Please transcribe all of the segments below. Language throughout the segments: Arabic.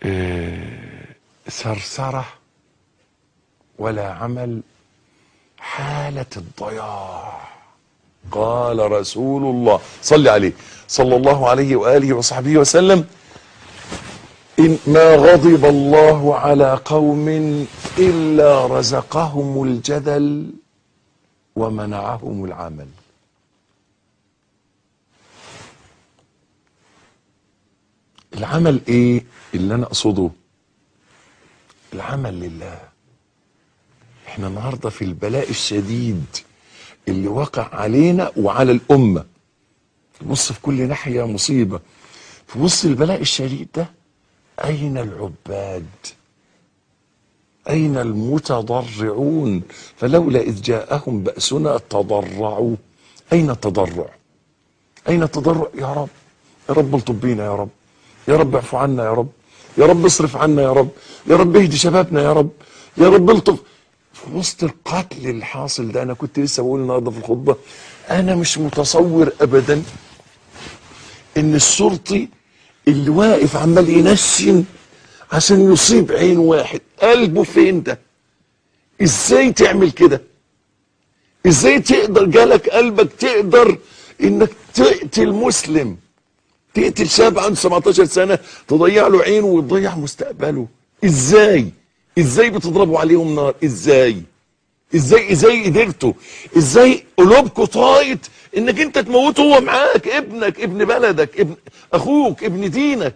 ثرثرة ولا عمل، حالة الضياع. قال رسول الله صلى عليه صلى الله عليه وآله وصحبه وسلم: إن ما غضب الله على قوم إلا رزقهم الجدل ومنعهم العمل. العمل ايه اللي انا اقصده؟ العمل لله. احنا النهارده في البلاء الشديد اللي وقع علينا وعلى الامه، بص في كل ناحيه مصيبه. في وسط البلاء الشديد ده اين العباد؟ اين المتضرعون؟ فلولا اذ جاءهم بأسنا تضرعوا. اين التضرع؟ اين التضرع؟ يا رب، يا رب الطف بينا، يا رب، يا رب اعفو عنا، يا رب، يا رب اصرف عنا، يا رب، يا رب اهدي شبابنا، يا رب، يا رب الطف. في وسط القتل الحاصل ده، انا كنت لسه بقول النهارده في الخطبه، انا مش متصور ابدا ان الشرطي اللي واقف عمال ينشن عشان يصيب عين واحد، قلبه فين ده؟ ازاي تعمل كده؟ ازاي تقدر، جالك قلبك تقدر انك تقتل مسلم، تقتل شاب عنده 17 سنة، تضيع له عينه وتضيع مستقبله؟ ازاي؟ ازاي بتضربوا عليهم نار؟ ازاي قدرتوا؟ ازاي قلوبكم طايت انك انت تموته هو معاك، ابنك، ابن بلدك، ابن اخوك، ابن دينك؟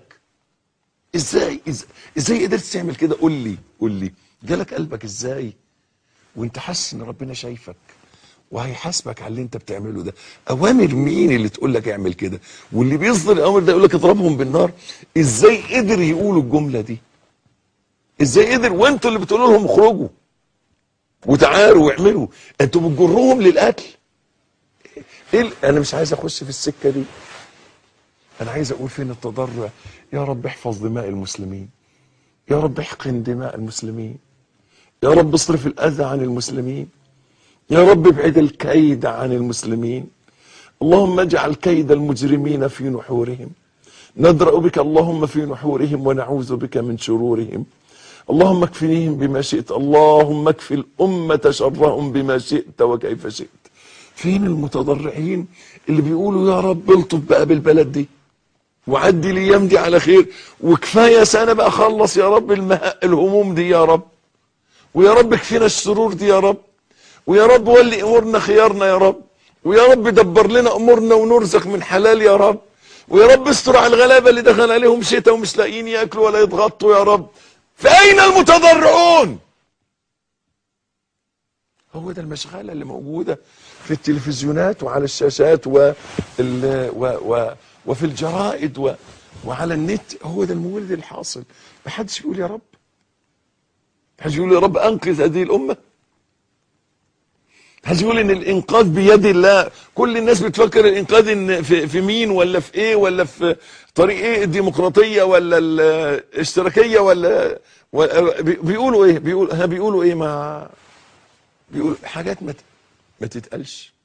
ازاي قدرت تعمل كده؟ قول لي جالك قلبك ازاي وانت حاسس ان ربنا شايفك وهيحاسبك على اللي انت بتعمله ده؟ اوامر مين اللي تقول لك اعمل كده؟ واللي بيصدر الاوامر ده يقول لك اضربهم بالنار. ازاي قدر يقولوا الجمله دي؟ ازاي قدر وانتوا اللي بتقولوا لهم اخرجوا وتعالوا واعملوا؟ انتوا بتجروهم للقتل. انا مش عايز اخش في السكه دي، انا عايز اقول فين التضرع؟ يا رب احفظ دماء المسلمين، يا رب احقن دماء المسلمين، يا رب اصرف الاذى عن المسلمين، يا رب ابعد الكيد عن المسلمين. اللهم اجعل كيد المجرمين في نحورهم، ندرأ بك اللهم في نحورهم ونعوذ بك من شرورهم. اللهم اكفنيهم بما شئت، اللهم اكفي الأمة شرهم بما شئت وكيف شئت. فين المتضرعين اللي بيقولوا يا رب الطف بقى بالبلد دي وعدي الايام دي على خير، وكفايه سنه بقى، خلص يا رب الهموم دي يا رب، ويا رب اكفينا الشرور دي يا رب، ويا رب ولي امورنا خيارنا يا رب، ويا رب دبر لنا امورنا ونرزق من حلال يا رب، ويا رب استر على الغلابه اللي دخل عليهم شتاء ومش لاقيين ياكلوا ولا يتغطوا يا رب. فاين المتضرعون؟ هو ده المشغله اللي موجوده في التلفزيونات وعلى الشاشات وفي الجرائد وعلى النت. هو ده المولد الحاصل. محدش بيقول يا رب، محدش بيقول يا رب انقذ هذه الامه، محدش بيقول ان الانقاذ بيد الله. كل الناس بتفكر الانقاذ ان في مين ولا في ايه ولا في طريق ايه، الديمقراطيه ولا الاشتراكيه ولا بيقولوا ايه، بيقولوا ايه، ما بيقولوا حاجات ما تتقالش.